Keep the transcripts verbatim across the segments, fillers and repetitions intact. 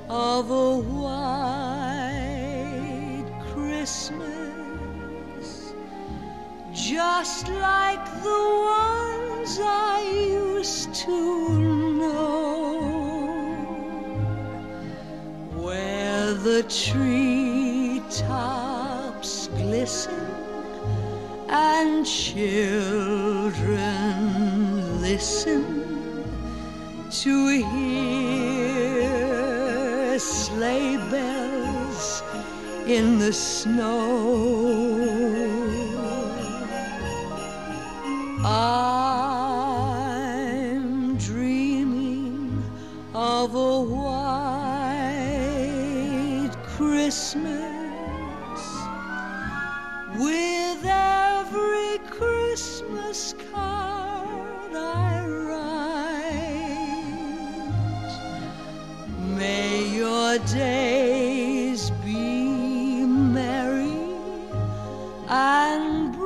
of a white Christmas, just like the ones I used to know, where the treetops glisten and children listen to hear sleigh bells in the snow. I'm dreaming of a white Christmas, with every Christmas card I write. May your days be merry and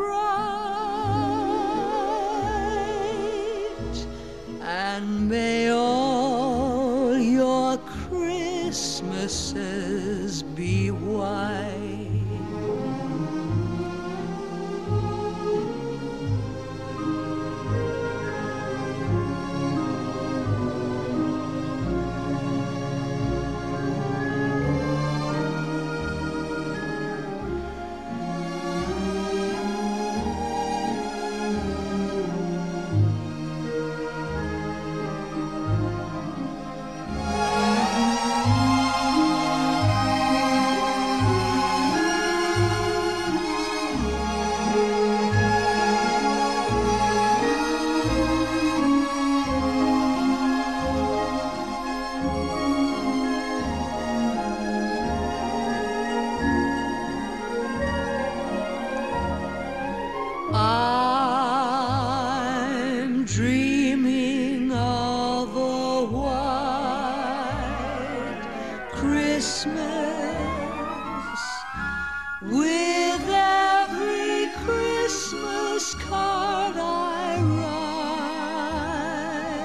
bright, and may all your Christmases be white. I'm dreaming of a white Christmas, with every Christmas card I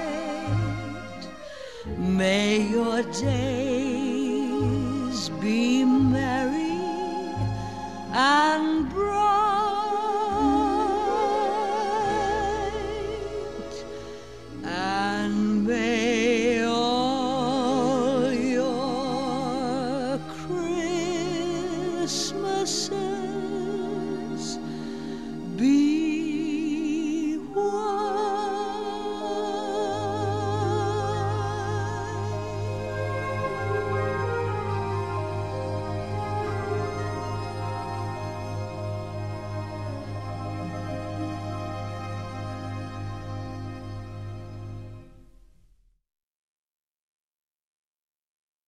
write. May your days be